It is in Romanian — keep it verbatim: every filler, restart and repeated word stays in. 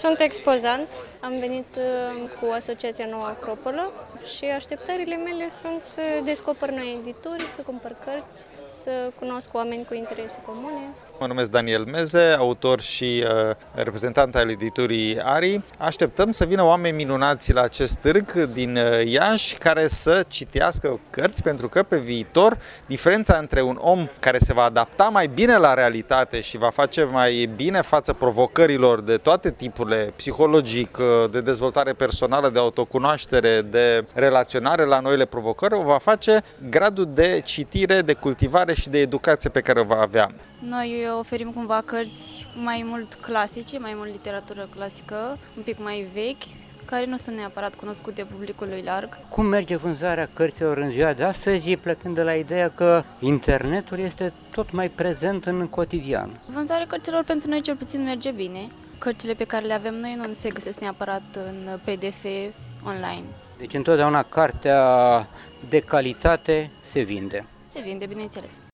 Sunt expozant, am venit cu Asociația Noua Acropolă și așteptările mele sunt să descoper noi edituri, să cumpăr cărți, să cunosc oameni cu interese comune. Mă numesc Daniel Meze, autor și uh, reprezentant al editurii Ari. Așteptăm să vină oameni minunați la acest târg din uh, Iași care să citească cărți, pentru că pe viitor diferența între un om care se va adapta mai bine la realitate și va face mai bine față provocărilor de toate tipurile, psihologic, de dezvoltare personală, de autocunoaștere, de relaționare la noile provocări, o va face gradul de citire, de cultivare și de educație pe care o va avea. Noi oferim cumva cărți mai mult clasice, mai mult literatură clasică, un pic mai vechi, care nu sunt neapărat cunoscute publicului larg. Cum merge vânzarea cărților în ziua de astăzi, plecând de la ideea că internetul este tot mai prezent în cotidian? Vânzarea cărților pentru noi cel puțin merge bine. Cărțile pe care le avem noi nu se găsesc neapărat în P D F online. Deci întotdeauna cartea de calitate se vinde. Se vinde, bineînțeles.